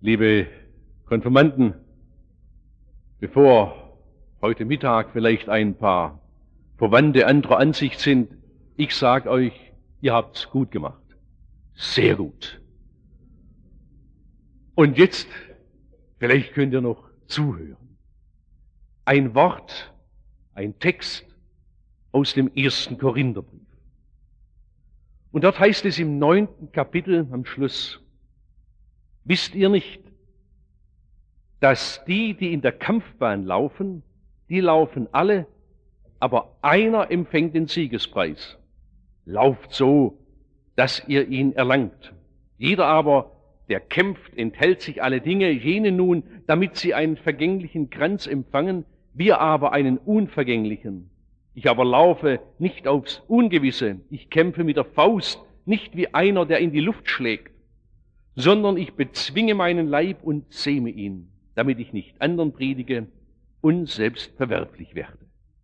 Liebe Konfirmanden, bevor heute Mittag vielleicht ein paar Verwandte anderer Ansicht sind, ich sage euch, ihr habt's gut gemacht. Sehr gut. Und jetzt, vielleicht könnt ihr noch zuhören. Ein Wort, ein Text aus dem 1. Korintherbrief. Und dort heißt es im 9. Kapitel am Schluss: Wisst ihr nicht, dass die in der Kampfbahn laufen, die laufen alle, aber einer empfängt den Siegespreis. Lauft so, dass ihr ihn erlangt. Jeder aber, der kämpft, enthält sich alle Dinge, jene nun, damit sie einen vergänglichen Kranz empfangen, wir aber einen unvergänglichen. Ich aber laufe nicht aufs Ungewisse, ich kämpfe mit der Faust, nicht wie einer, der in die Luft schlägt, sondern ich bezwinge meinen Leib und zähme ihn, damit ich nicht anderen predige und selbst verwerflich werde.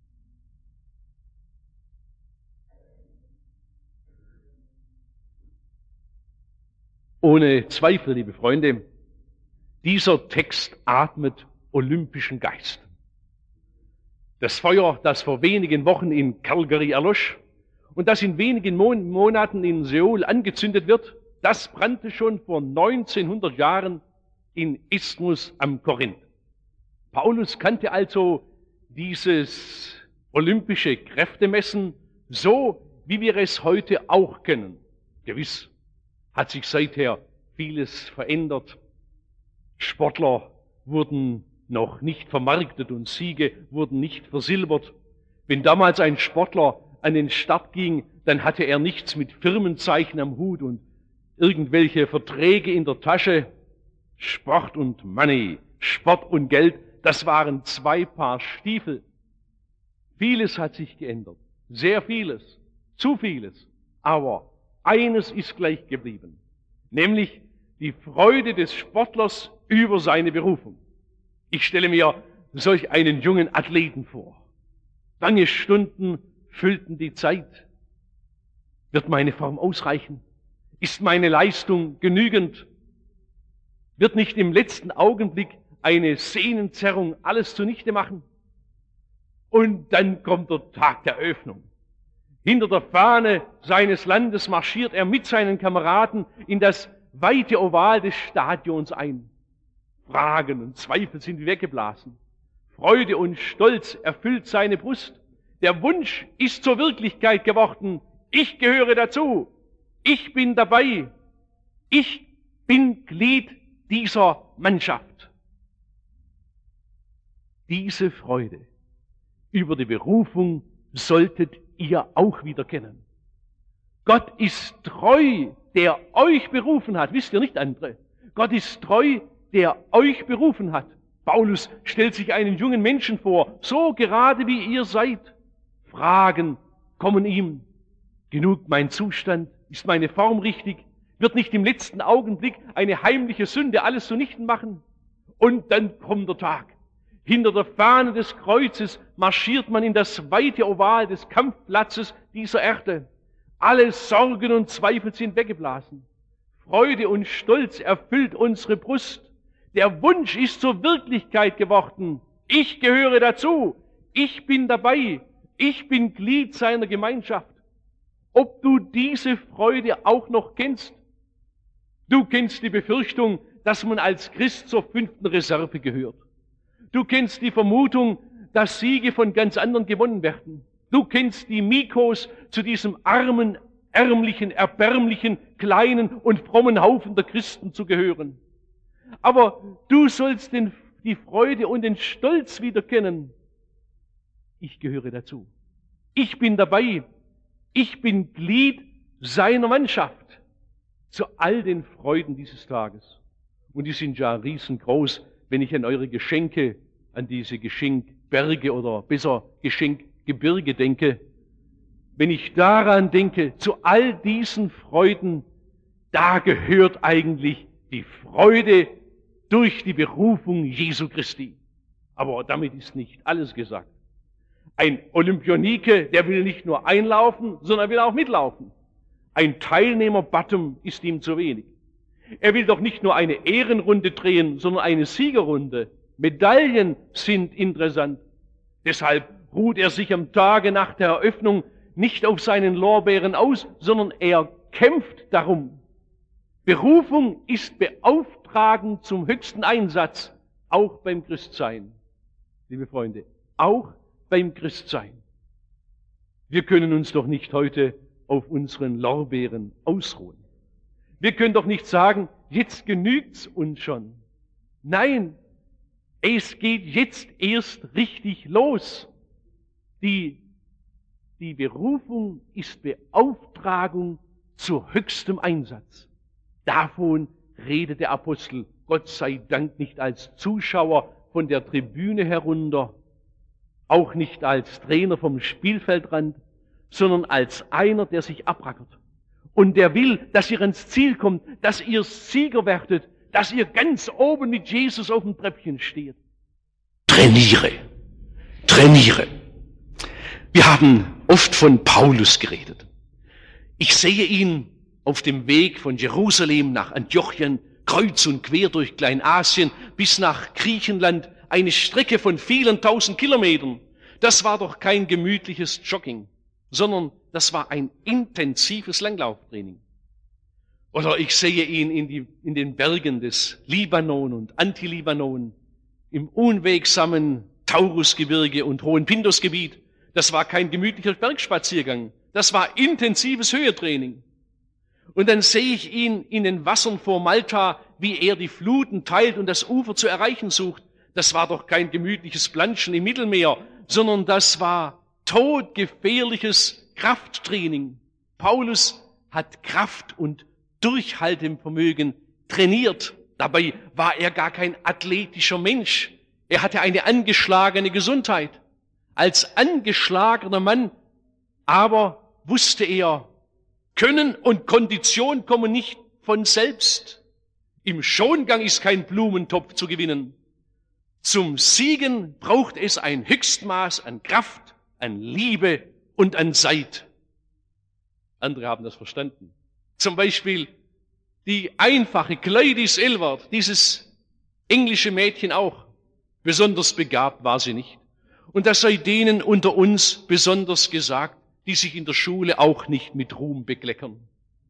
Ohne Zweifel, liebe Freunde, dieser Text atmet olympischen Geist. Das Feuer, das vor wenigen Wochen in Calgary erlosch und das in wenigen Monaten in Seoul angezündet wird, das brannte schon vor 1900 Jahren in Isthmus am Korinth. Paulus kannte also dieses olympische Kräftemessen so, wie wir es heute auch kennen. Gewiss hat sich seither vieles verändert. Sportler wurden noch nicht vermarktet und Siege wurden nicht versilbert. Wenn damals ein Sportler an den Start ging, dann hatte er nichts mit Firmenzeichen am Hut und irgendwelche Verträge in der Tasche. Sport und Money, Sport und Geld, das waren zwei Paar Stiefel. Vieles hat sich geändert, sehr vieles, zu vieles, aber eines ist gleich geblieben, nämlich die Freude des Sportlers über seine Berufung. Ich stelle mir solch einen jungen Athleten vor. Lange Stunden füllten die Zeit. Wird meine Form ausreichen? Ist meine Leistung genügend? Wird nicht im letzten Augenblick eine Sehnenzerrung alles zunichte machen? Und dann kommt der Tag der Eröffnung. Hinter der Fahne seines Landes marschiert er mit seinen Kameraden in das weite Oval des Stadions ein. Fragen und Zweifel sind weggeblasen. Freude und Stolz erfüllt seine Brust. Der Wunsch ist zur Wirklichkeit geworden. Ich gehöre dazu. Ich bin dabei. Ich bin Glied dieser Mannschaft. Diese Freude über die Berufung solltet ihr auch wieder kennen. Gott ist treu, der euch berufen hat. Wisst ihr nicht, andere? Gott ist treu, der euch berufen hat. Paulus stellt sich einen jungen Menschen vor, so gerade wie ihr seid. Fragen kommen ihm. Genug mein Zustand? Ist meine Form richtig? Wird nicht im letzten Augenblick eine heimliche Sünde alles zunichten machen? Und dann kommt der Tag. Hinter der Fahne des Kreuzes marschiert man in das weite Oval des Kampfplatzes dieser Erde. Alle Sorgen und Zweifel sind weggeblasen. Freude und Stolz erfüllt unsere Brust. Der Wunsch ist zur Wirklichkeit geworden. Ich gehöre dazu. Ich bin dabei. Ich bin Glied seiner Gemeinschaft. Ob du diese Freude auch noch kennst? Du kennst die Befürchtung, dass man als Christ zur 5. Reserve gehört. Du kennst die Vermutung, dass Siege von ganz anderen gewonnen werden. Du kennst die Mikos, zu diesem armen, ärmlichen, erbärmlichen, kleinen und frommen Haufen der Christen zu gehören. Aber du sollst die Freude und den Stolz wieder kennen. Ich gehöre dazu. Ich bin dabei. Ich bin Glied seiner Mannschaft. Zu all den Freuden dieses Tages. Und die sind ja riesengroß, wenn ich an eure Geschenke, an diese Geschenkberge oder besser Geschenkgebirge denke. Wenn ich daran denke, zu all diesen Freuden, da gehört eigentlich die Freude durch die Berufung Jesu Christi. Aber damit ist nicht alles gesagt. Ein Olympionike, der will nicht nur einlaufen, sondern will auch mitlaufen. Ein Teilnehmer-Button ist ihm zu wenig. Er will doch nicht nur eine Ehrenrunde drehen, sondern eine Siegerrunde. Medaillen sind interessant. Deshalb ruht er sich am Tage nach der Eröffnung nicht auf seinen Lorbeeren aus, sondern er kämpft darum. Berufung ist Beauftragung zum höchsten Einsatz, auch beim Christsein. Liebe Freunde, auch beim Christsein. Wir können uns doch nicht heute auf unseren Lorbeeren ausruhen. Wir können doch nicht sagen, jetzt genügt's uns schon. Nein, es geht jetzt erst richtig los. Die Berufung ist Beauftragung zu höchstem Einsatz. Davon redet der Apostel, Gott sei Dank, nicht als Zuschauer von der Tribüne herunter, auch nicht als Trainer vom Spielfeldrand, sondern als einer, der sich abrackert. Und der will, dass ihr ans Ziel kommt, dass ihr Sieger werdet, dass ihr ganz oben mit Jesus auf dem Treppchen steht. Trainiere. Wir haben oft von Paulus geredet. Ich sehe ihn auf dem Weg von Jerusalem nach Antiochien, kreuz und quer durch Kleinasien bis nach Griechenland, eine Strecke von vielen tausend Kilometern. Das war doch kein gemütliches Jogging, sondern das war ein intensives Langlauftraining. Oder ich sehe ihn in den Bergen des Libanon und Antilibanon, im unwegsamen Taurusgebirge und Hohen Pindusgebiet. Das war kein gemütlicher Bergspaziergang, das war intensives Höhetraining. Und dann sehe ich ihn in den Wassern vor Malta, wie er die Fluten teilt und das Ufer zu erreichen sucht. Das war doch kein gemütliches Planschen im Mittelmeer, sondern das war todgefährliches Krafttraining. Paulus hat Kraft und Durchhaltevermögen trainiert. Dabei war er gar kein athletischer Mensch. Er hatte eine angeschlagene Gesundheit. Als angeschlagener Mann aber wusste er, Können und Kondition kommen nicht von selbst. Im Schongang ist kein Blumentopf zu gewinnen. Zum Siegen braucht es ein Höchstmaß an Kraft, an Liebe und an Zeit. Andere haben das verstanden. Zum Beispiel die einfache Gladys Aylward, dieses englische Mädchen auch. Besonders begabt war sie nicht. Und das sei denen unter uns besonders gesagt, die sich in der Schule auch nicht mit Ruhm bekleckern.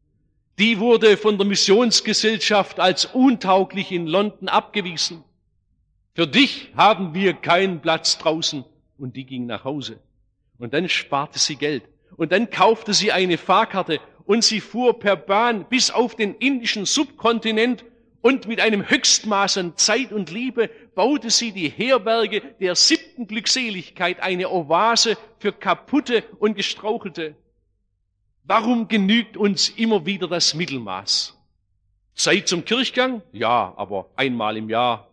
Die wurde von der Missionsgesellschaft als untauglich in London abgewiesen. Für dich haben wir keinen Platz draußen. Und die ging nach Hause. Und dann sparte sie Geld. Und dann kaufte sie eine Fahrkarte und sie fuhr per Bahn bis auf den indischen Subkontinent und mit einem Höchstmaß an Zeit und Liebe baute sie die Herberge der 7. Glückseligkeit, eine Oase für Kaputte und Gestrauchelte. Warum genügt uns immer wieder das Mittelmaß? Zeit zum Kirchgang? Ja, aber einmal im Jahr.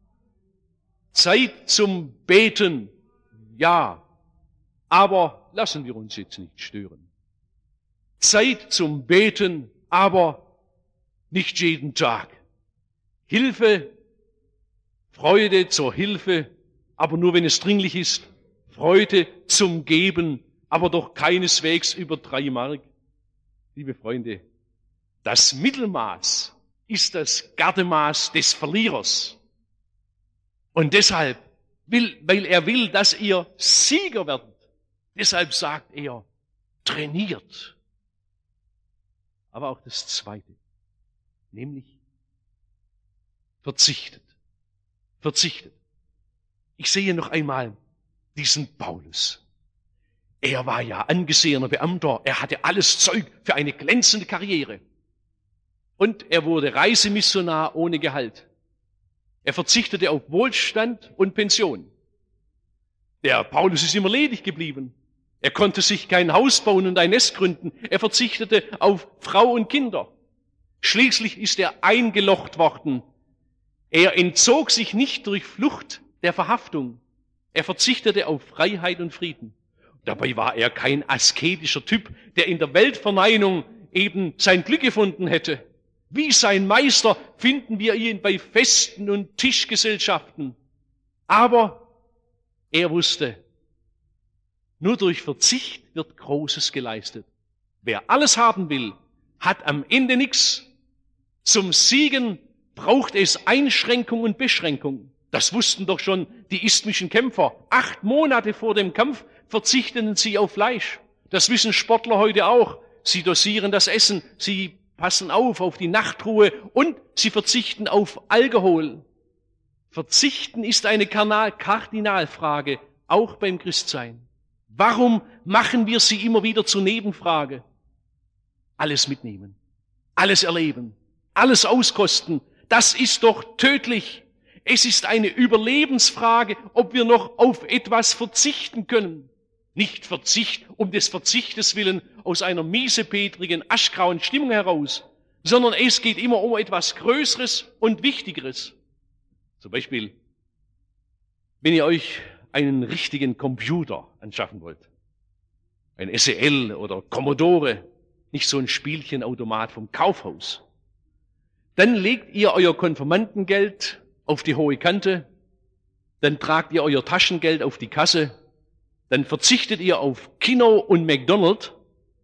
Zeit zum Beten? Ja, aber lassen wir uns jetzt nicht stören. Zeit zum Beten, aber nicht jeden Tag. Hilfe, Freude zur Hilfe, aber nur wenn es dringlich ist. Freude zum Geben, aber doch keineswegs über 3 Mark. Liebe Freunde, das Mittelmaß ist das Gardemaß des Verlierers. Und deshalb, weil er will, dass ihr Sieger werdet, deshalb sagt er, trainiert. Aber auch das Zweite, nämlich verzichtet. Ich sehe noch einmal diesen Paulus. Er war ja angesehener Beamter. Er hatte alles Zeug für eine glänzende Karriere. Und er wurde Reisemissionar ohne Gehalt. Er verzichtete auf Wohlstand und Pension. Der Paulus ist immer ledig geblieben. Er konnte sich kein Haus bauen und ein Nest gründen. Er verzichtete auf Frau und Kinder. Schließlich ist er eingelocht worden. Er entzog sich nicht durch Flucht der Verhaftung. Er verzichtete auf Freiheit und Frieden. Dabei war er kein asketischer Typ, der in der Weltverneinung eben sein Glück gefunden hätte. Wie sein Meister finden wir ihn bei Festen und Tischgesellschaften. Aber er wusste, nur durch Verzicht wird Großes geleistet. Wer alles haben will, hat am Ende nichts. Zum Siegen braucht es Einschränkung und Beschränkung. Das wussten doch schon die isthmischen Kämpfer. 8 Monate vor dem Kampf verzichteten sie auf Fleisch. Das wissen Sportler heute auch. Sie dosieren das Essen, sie passen auf die Nachtruhe und sie verzichten auf Alkohol. Verzichten ist eine Kardinalfrage, auch beim Christsein. Warum machen wir sie immer wieder zur Nebenfrage? Alles mitnehmen, alles erleben, alles auskosten, das ist doch tödlich. Es ist eine Überlebensfrage, ob wir noch auf etwas verzichten können. Nicht Verzicht um des Verzichtes willen aus einer miesepetrigen, aschgrauen Stimmung heraus, sondern es geht immer um etwas Größeres und Wichtigeres. Zum Beispiel, wenn ihr euch einen richtigen Computer anschaffen wollt, ein SEL oder Commodore, nicht so ein Spielchenautomat vom Kaufhaus, dann legt ihr euer Konfirmandengeld auf die hohe Kante, dann tragt ihr euer Taschengeld auf die Kasse, dann verzichtet ihr auf Kino und McDonald's,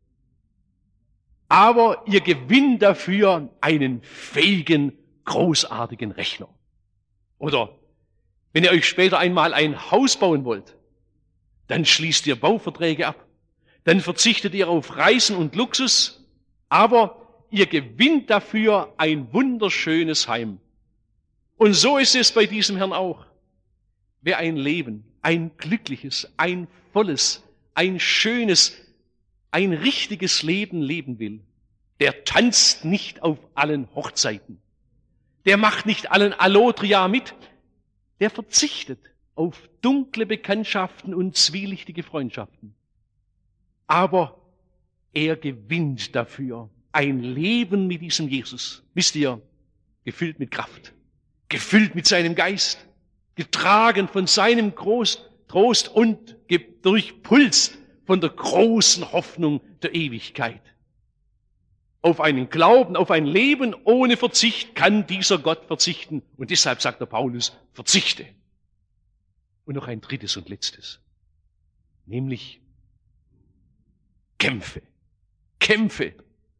aber ihr gewinnt dafür einen fähigen, großartigen Rechner. Oder wenn ihr euch später einmal ein Haus bauen wollt, dann schließt ihr Bauverträge ab, dann verzichtet ihr auf Reisen und Luxus, aber ihr gewinnt dafür ein wunderschönes Heim. Und so ist es bei diesem Herrn auch. Wer ein Leben, ein glückliches, ein volles, ein schönes, ein richtiges Leben leben will, der tanzt nicht auf allen Hochzeiten. Der macht nicht allen Allotria mit. Der verzichtet auf dunkle Bekanntschaften und zwielichtige Freundschaften. Aber er gewinnt dafür ein Leben mit diesem Jesus. Wisst ihr, gefüllt mit Kraft, gefüllt mit seinem Geist, getragen von seinem Trost und durchpulst von der großen Hoffnung der Ewigkeit. Auf einen Glauben, auf ein Leben ohne Verzicht kann dieser Gott verzichten. Und deshalb sagt der Paulus, verzichte. Und noch ein drittes und letztes, nämlich kämpfe. Kämpfe.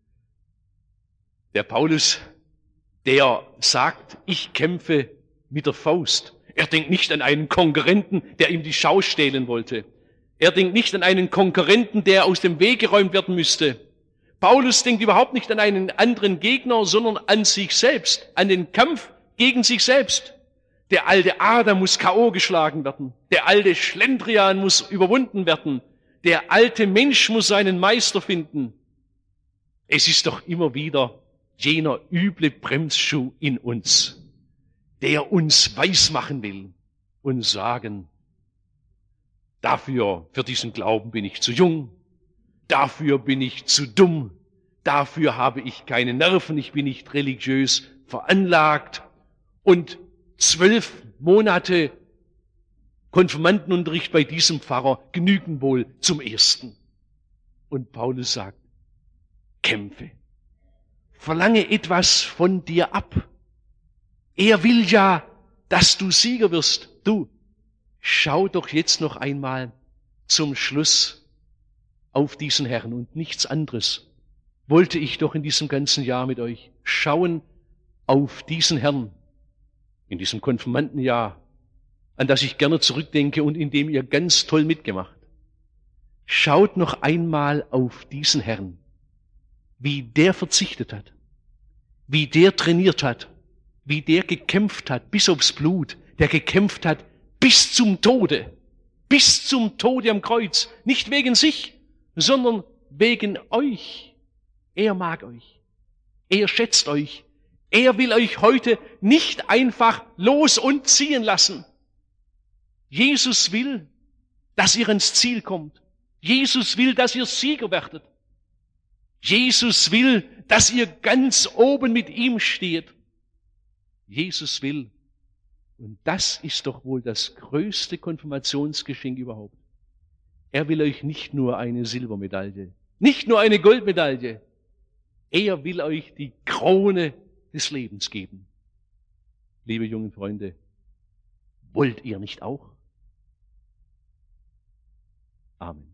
Der Paulus, der sagt, ich kämpfe mit der Faust. Er denkt nicht an einen Konkurrenten, der ihm die Schau stehlen wollte. Er denkt nicht an einen Konkurrenten, der aus dem Weg geräumt werden müsste. Paulus denkt überhaupt nicht an einen anderen Gegner, sondern an sich selbst, an den Kampf gegen sich selbst. Der alte Adam muss K.O. geschlagen werden. Der alte Schlendrian muss überwunden werden. Der alte Mensch muss seinen Meister finden. Es ist doch immer wieder jener üble Bremsschuh in uns, der uns weismachen will und sagen, für diesen Glauben bin ich zu jung, dafür bin ich zu dumm, dafür habe ich keine Nerven, ich bin nicht religiös veranlagt. Und 12 Monate Konfirmandenunterricht bei diesem Pfarrer genügen wohl zum ersten. Und Paulus sagt, kämpfe, verlange etwas von dir ab. Er will ja, dass du Sieger wirst. Du, schau doch jetzt noch einmal zum Schluss auf diesen Herrn und nichts anderes wollte ich doch in diesem ganzen Jahr mit euch schauen auf diesen Herrn in diesem Konfirmandenjahr, an das ich gerne zurückdenke und in dem ihr ganz toll mitgemacht. Schaut noch einmal auf diesen Herrn, wie der verzichtet hat, wie der trainiert hat, wie der gekämpft hat bis aufs Blut, der gekämpft hat bis zum Tode am Kreuz, nicht wegen sich, sondern wegen euch. Er mag euch, er schätzt euch, er will euch heute nicht einfach los und ziehen lassen. Jesus will, dass ihr ins Ziel kommt. Jesus will, dass ihr Sieger werdet. Jesus will, dass ihr ganz oben mit ihm steht. Jesus will, und das ist doch wohl das größte Konfirmationsgeschenk überhaupt. Er will euch nicht nur eine Silbermedaille, nicht nur eine Goldmedaille. Er will euch die Krone des Lebens geben. Liebe jungen Freunde, wollt ihr nicht auch? Amen.